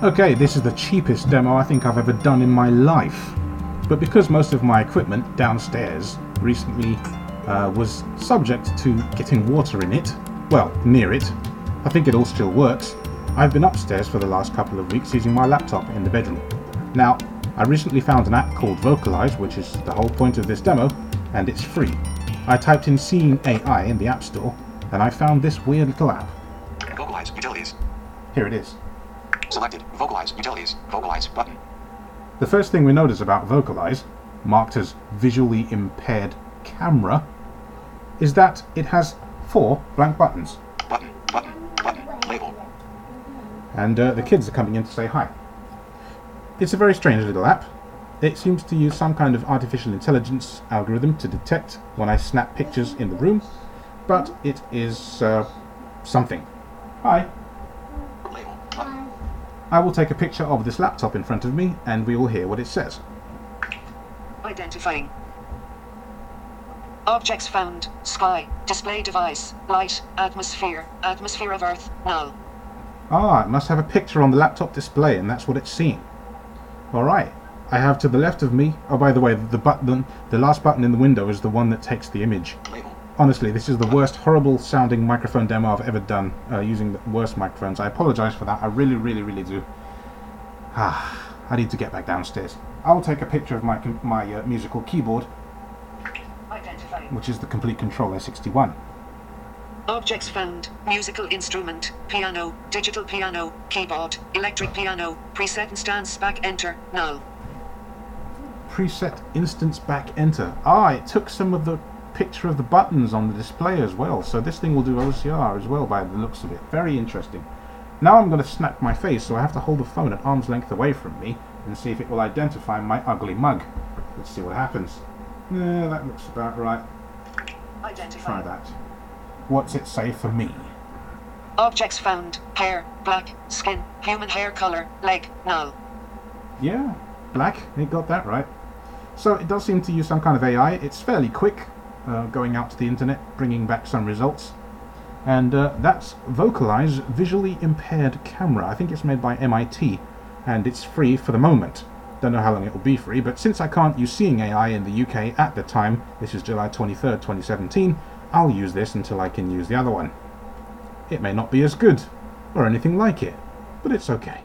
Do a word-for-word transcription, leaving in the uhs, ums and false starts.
Okay, this is the cheapest demo I think I've ever done in my life. But because most of my equipment downstairs recently uh, was subject to getting water in it, well, near it, I think it all still works, I've been upstairs for the last couple of weeks using my laptop in the bedroom. Now, I recently found an app called Vocalize, which is the whole point of this demo, and it's free. I typed in Seeing A I in the App Store, and I found this weird little app. Vocalize Utilities. Here it is. Selected. Vocalize Utilities. Vocalize button. The first thing we notice about Vocalize, marked as visually impaired camera, is that it has four blank buttons. Button, button, button, label. And uh, the kids are coming in to say hi. It's a very strange little app. It seems to use some kind of artificial intelligence algorithm to detect when I snap pictures in the room, but it is uh, something. Hi. Label button. I will take a picture of this laptop in front of me and we will hear what it says. Identifying. Objects found. Sky. Display device. Light. Atmosphere. Atmosphere of Earth. Null. Ah, it must have a picture on the laptop display and that's what it's seeing. Alright. I have to the left of me, oh by the way, the button, the last button in the window is the one that takes the image. Label. Honestly, this is the worst horrible sounding microphone demo I've ever done, uh, using the worst microphones. I apologise for that, I really, really, really do. Ah, I need to get back downstairs. I'll take a picture of my, my uh, musical keyboard, Identifying. which is the Complete Controller sixty-one. Objects found. Musical instrument. Piano. Digital piano. Keyboard. Electric piano. Preset instance back enter. Null. Preset instance back enter. Ah, it took some of the picture of the buttons on the display as well, so this thing will do O C R as well by the looks of it. Very interesting. Now I'm going to snap my face, so I have to hold the phone at arm's length away from me and see if it will identify my ugly mug. Let's see what happens. Yeah, that looks about right. Try Identifying. that. What's it say for me? Objects found. Hair. Black. Skin. Human hair color. Leg. Null. Yeah, black. It got that right. So it does seem to use some kind of A I. It's fairly quick, uh, going out to the internet, bringing back some results. And uh, that's Vocalize Visually Impaired Camera. I think it's made by M I T, and it's free for the moment. Don't know how long it will be free, but since I can't use Seeing A I in the U K at the time, this is July twenty-third, twenty seventeen, I'll use this until I can use the other one. It may not be as good, or anything like it, but it's okay.